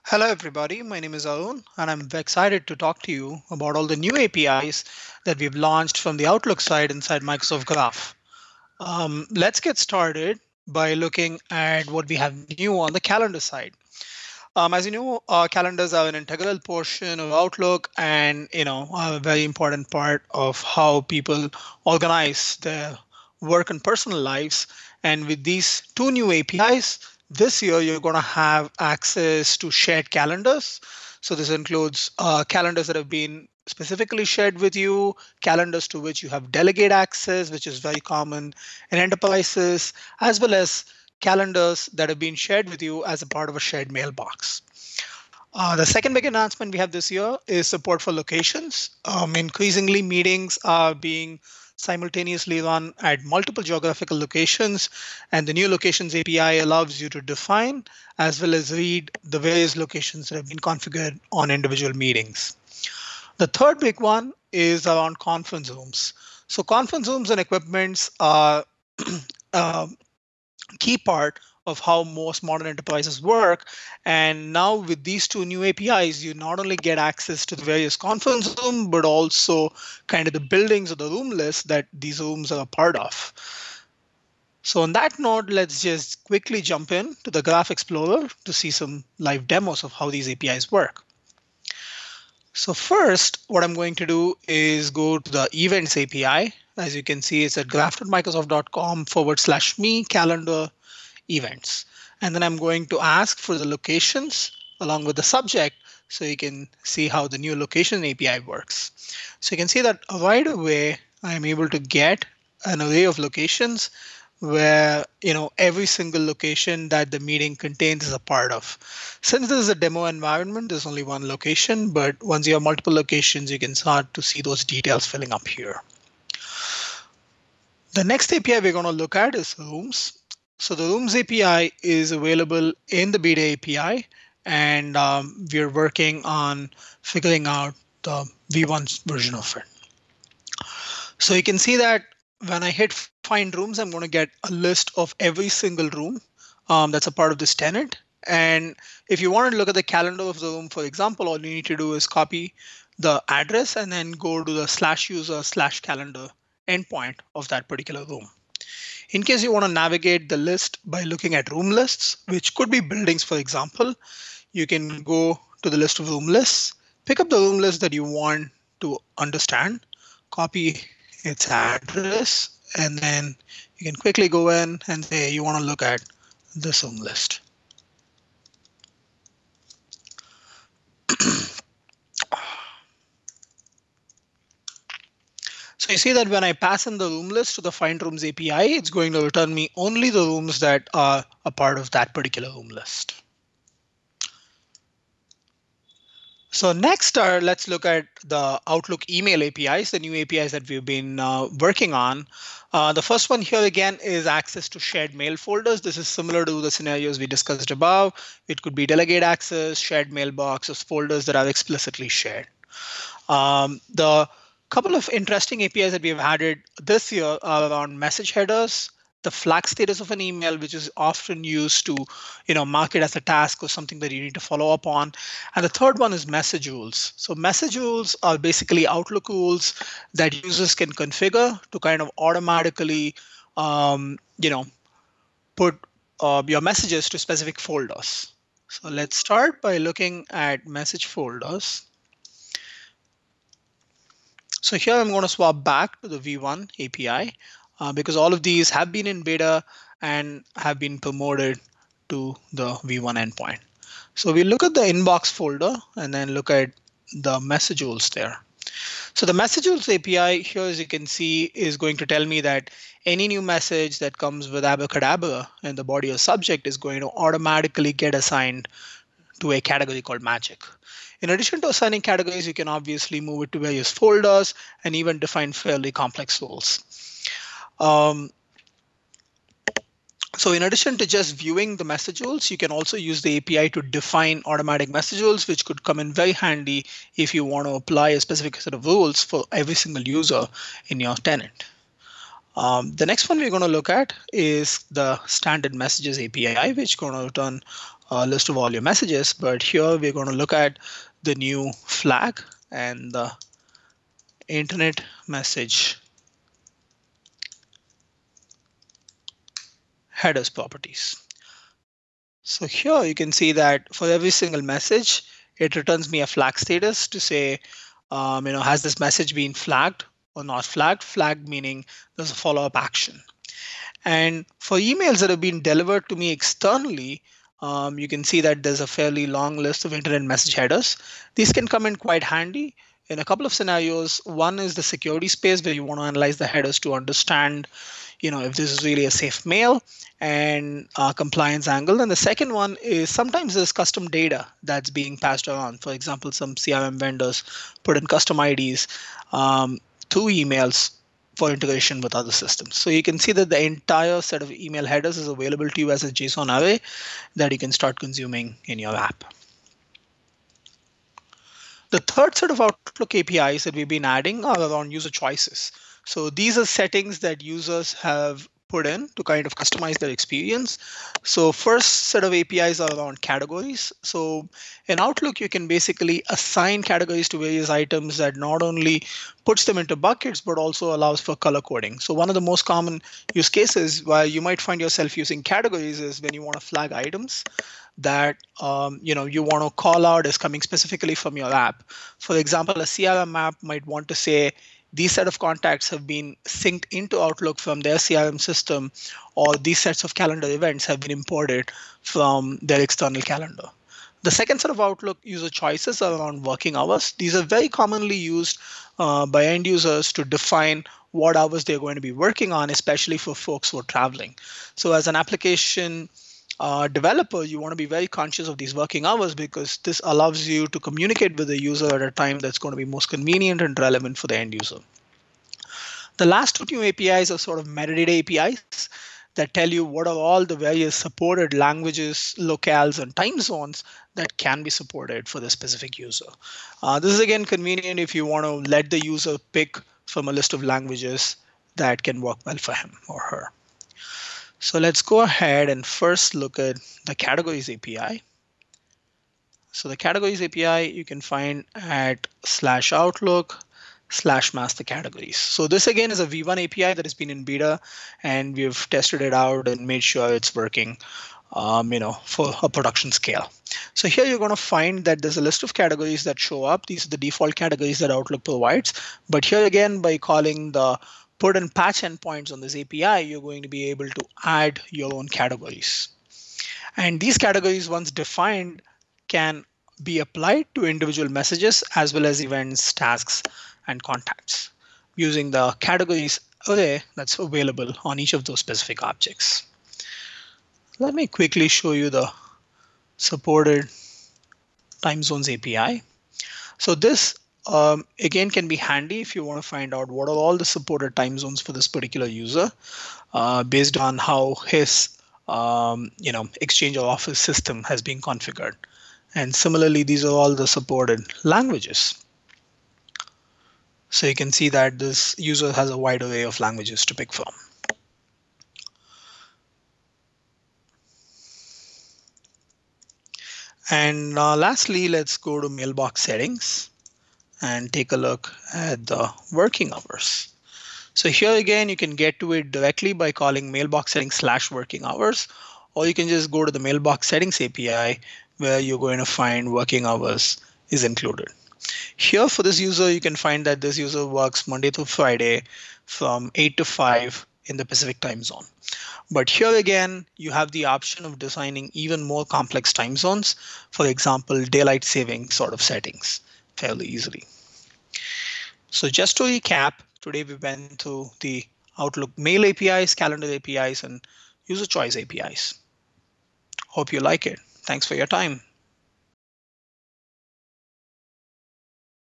Hello, everybody. My name is Arun, and I'm excited to talk to you about all the new APIs that we've launched from the Outlook side inside Microsoft Graph. Let's get started by looking at what we have new on the calendar side. As you know, calendars are an integral portion of Outlook, and a very important part of how people organize their work and personal lives. And with these two new APIs, this year you're going to have access to shared calendars. So this includes calendars that have been specifically shared with you, calendars to which you have delegate access, which is very common in enterprises, as well as calendars that have been shared with you as a part of a shared mailbox. The second big announcement we have this year is support for locations. Increasingly, meetings are being simultaneously run at multiple geographical locations, and the new locations API allows you to define as well as read the various locations that have been configured on individual meetings. The third big one is around conference rooms. So conference rooms and equipments are a key part of how most modern enterprises work. And now with these two new APIs, you not only get access to the various conference rooms, but also kind of the buildings or the room list that these rooms are a part of. So on that note, let's just quickly jump in to the Graph Explorer to see some live demos of how these APIs work. So first, what I'm going to do is go to the Events API. As you can see, it's at graph.microsoft.com/me calendar events. And then I'm going to ask for the locations along with the subject so you can see how the new location API works. So you can see that right away, I'm able to get an array of locations where every single location that the meeting contains is a part of. Since this is a demo environment, there's only one location, but once you have multiple locations, you can start to see those details filling up here. The next API we're going to look at is Rooms. So the Rooms API is available in the beta API, and we're working on figuring out the V1 version of it. So you can see that when I hit Find Rooms, I'm going to get a list of every single room that's a part of this tenant. And if you want to look at the calendar of the room, for example, all you need to do is copy the address and then go to the /user/calendar endpoint of that particular room. In case you want to navigate the list by looking at room lists, which could be buildings, for example, you can go to the list of room lists, pick up the room list that you want to understand, copy its address, and then you can quickly go in and say you want to look at this room list. So you see that when I pass in the room list to the Find Rooms API, it's going to return me only the rooms that are a part of that particular room list. So next, let's look at the Outlook email APIs, the new APIs that we've been working on. The first one here again is access to shared mail folders. This is similar to the scenarios we discussed above. It could be delegate access, shared mailbox, or folders that are explicitly shared. The couple of interesting APIs that we have added this year are around message headers, the flag status of an email, which is often used to mark it as a task or something that you need to follow up on. And the third one is message rules. So message rules are basically Outlook rules that users can configure to kind of automatically put your messages to specific folders. So let's start by looking at message folders. So here I'm going to swap back to the V1 API because all of these have been in beta and have been promoted to the V1 endpoint. So we look at the inbox folder and then look at the message rules there. So the message rules API here, as you can see, is going to tell me that any new message that comes with abracadabra in the body or subject is going to automatically get assigned to a category called magic. In addition to assigning categories, you can obviously move it to various folders and even define fairly complex rules. So in addition to just viewing the message rules, you can also use the API to define automatic message rules, which could come in very handy if you want to apply a specific set of rules for every single user in your tenant. The next one we're going to look at is the standard messages API, which is going to return a list of all your messages, but here we're going to look at the new flag and the internet message headers properties. So here you can see that for every single message, it returns me a flag status to say, has this message been flagged or not flagged? Flagged meaning there's a follow-up action. And for emails that have been delivered to me externally, you can see that there's a fairly long list of internet message headers. These can come in quite handy in a couple of scenarios. One is the security space where you want to analyze the headers to understand, if this is really a safe mail and compliance angle. And the second one is sometimes there's custom data that's being passed around. For example, some CRM vendors put in custom IDs to emails for integration with other systems. So you can see that the entire set of email headers is available to you as a JSON array that you can start consuming in your app. The third set of Outlook APIs that we've been adding are around user choices. So these are settings that users have put in to kind of customize their experience. So first set of APIs are around categories. So in Outlook, you can basically assign categories to various items that not only puts them into buckets, but also allows for color coding. So one of the most common use cases where you might find yourself using categories is when you want to flag items that you want to call out as coming specifically from your app. For example, a CRM app might want to say, these set of contacts have been synced into Outlook from their CRM system, or these sets of calendar events have been imported from their external calendar. The second set of Outlook user choices are around working hours. These are very commonly used by end users to define what hours they're going to be working on, especially for folks who are traveling. So as an application developer, you want to be very conscious of these working hours because this allows you to communicate with the user at a time that's going to be most convenient and relevant for the end user. The last two new APIs are sort of metadata APIs that tell you what are all the various supported languages, locales, and time zones that can be supported for the specific user. This is again convenient if you want to let the user pick from a list of languages that can work well for him or her. So let's go ahead and first look at the categories API. So the categories API you can find at /outlook/master categories. So this again is a V1 API that has been in beta, and we've tested it out and made sure it's working for a production scale. So here you're going to find that there's a list of categories that show up. These are the default categories that Outlook provides. But here again, by calling the put and patch endpoints on this API, you're going to be able to add your own categories. And these categories, once defined, can be applied to individual messages as well as events, tasks, and contacts using the categories array that's available on each of those specific objects. Let me quickly show you the supported time zones API. So this again can be handy if you want to find out what are all the supported time zones for this particular user based on how his Exchange or Office system has been configured. And similarly, these are all the supported languages. So you can see that this user has a wide array of languages to pick from. And lastly, let's go to mailbox settings and take a look at the working hours. So here again, you can get to it directly by calling mailbox settings /working hours, or you can just go to the mailbox settings API where you're going to find working hours is included. Here for this user, you can find that this user works Monday through Friday from 8 to 5 in the Pacific time zone. But here again, you have the option of designing even more complex time zones. For example, daylight saving sort of settings fairly easily. So just to recap, today we went through the Outlook mail APIs, calendar APIs, and user choice APIs. Hope you like it. Thanks for your time.